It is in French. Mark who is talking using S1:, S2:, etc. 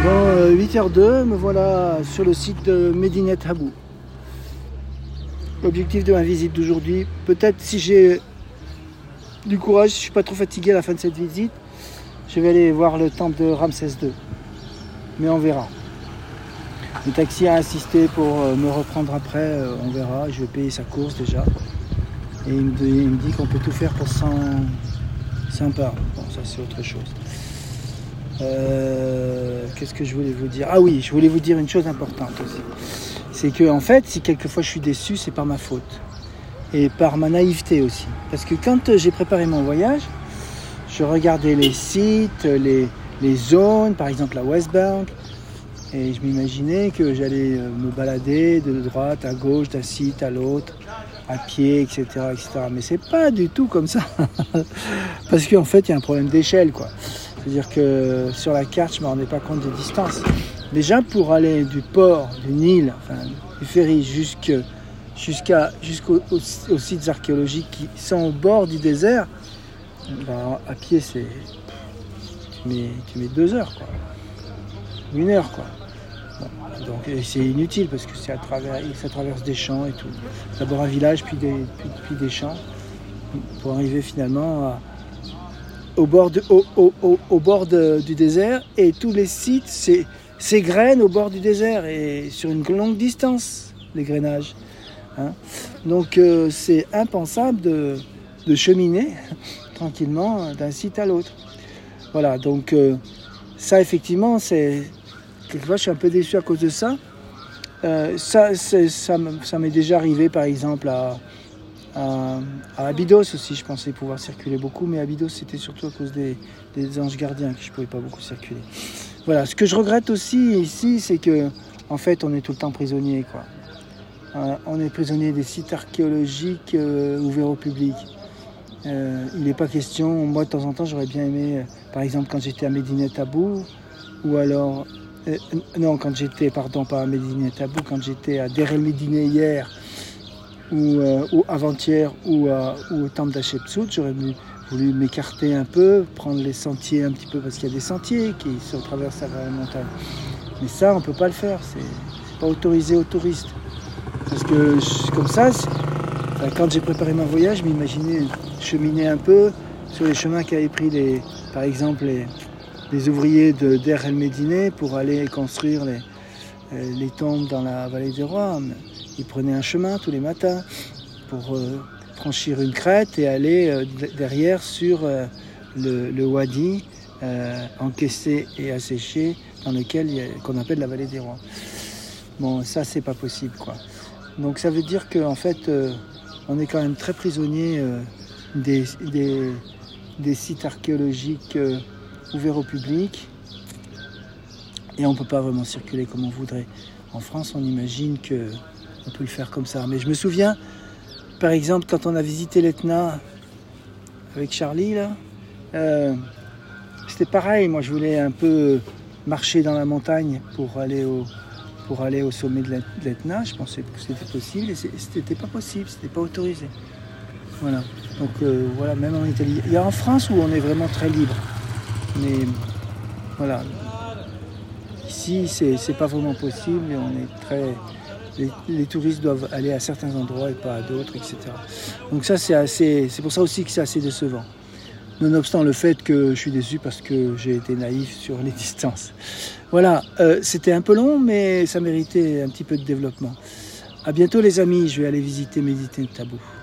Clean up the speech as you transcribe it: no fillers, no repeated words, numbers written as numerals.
S1: Bon, 8h02, me voilà sur le site de Medinet Habu. L'objectif de ma visite d'aujourd'hui, peut-être si j'ai du courage, si je ne suis pas trop fatigué à la fin de cette visite, je vais aller voir le temple de Ramsès II. Mais on verra. Le taxi a insisté pour me reprendre après, on verra, je vais payer sa course déjà. Et il me dit qu'on peut tout faire pour 100 pounds. Bon, ça c'est autre chose. Qu'est-ce que je voulais vous dire? Ah oui, je voulais vous dire une chose importante aussi. C'est que en fait, si quelquefois je suis déçu, c'est par ma faute. Et par ma naïveté aussi. Parce que quand j'ai préparé mon voyage, je regardais les sites, les zones, par exemple la West Bank, et je m'imaginais que j'allais me balader de droite à gauche, d'un site à l'autre, à pied, etc., etc. Mais c'est pas du tout comme ça. Parce qu'en fait, il y a un problème d'échelle, quoi. C'est-à-dire que sur la carte, je ne me rendais pas compte des distances. Déjà, pour aller du port, du Nil, enfin, du ferry jusqu'aux sites archéologiques qui sont au bord du désert, ben, à pied, tu mets 2 heures, quoi. 1 heure, quoi. Bon, donc c'est inutile parce que ça traverse des champs et tout. D'abord un village, puis des champs, pour arriver finalement au bord du désert, et tous les sites s'égrènent au bord du désert et sur une longue distance, les grainages. Hein. Donc c'est impensable de cheminer tranquillement d'un site à l'autre. Voilà, donc ça effectivement, quelquefois je suis un peu déçu à cause de ça. Ça m'est déjà arrivé par exemple à Abydos aussi, je pensais pouvoir circuler beaucoup, mais Abydos c'était surtout à cause des anges gardiens que je ne pouvais pas beaucoup circuler. Voilà, ce que je regrette aussi ici, c'est que en fait on est tout le temps prisonnier, quoi. On est prisonnier des sites archéologiques ouverts au public. Il n'est pas question, moi de temps en temps j'aurais bien aimé, par exemple quand j'étais à Medinet Habu, ou alors, quand j'étais à Deir el-Médine hier, ou avant-hier, ou au temple d'Hatchepsout, j'aurais voulu m'écarter un peu, prendre les sentiers un petit peu, parce qu'il y a des sentiers qui se traversent à la montagne. Mais ça, on ne peut pas le faire, c'est pas autorisé aux touristes. Parce que comme ça, quand j'ai préparé mon voyage, je m'imaginais cheminer un peu sur les chemins qu'avaient pris par exemple les ouvriers de Deir el-Médine pour aller construire les tombes dans la vallée des rois. Ils prenaient un chemin tous les matins pour franchir une crête et aller derrière sur le wadi encaissé et asséché dans lequel qu'on appelle la vallée des rois. Bon, ça c'est pas possible, quoi. Donc ça veut dire qu'en fait on est quand même très prisonnier des sites archéologiques ouverts au public, et on ne peut pas vraiment circuler comme on voudrait. En France, on imagine qu'on peut le faire comme ça. Mais je me souviens, par exemple, quand on a visité l'Etna avec Charlie, là, c'était pareil. Moi, je voulais un peu marcher dans la montagne pour aller au sommet de l'Etna. Je pensais que c'était possible, et c'était pas possible, c'était pas autorisé. Voilà. Donc voilà, même en Italie. Il y a en France où on est vraiment très libre. Mais voilà. Ici, c'est pas vraiment possible, et on est très. Les touristes doivent aller à certains endroits et pas à d'autres, etc. Donc ça, c'est pour ça aussi que c'est assez décevant. Nonobstant le fait que je suis déçu parce que j'ai été naïf sur les distances. Voilà, c'était un peu long, mais ça méritait un petit peu de développement. À bientôt les amis, je vais aller visiter Medinet Habu.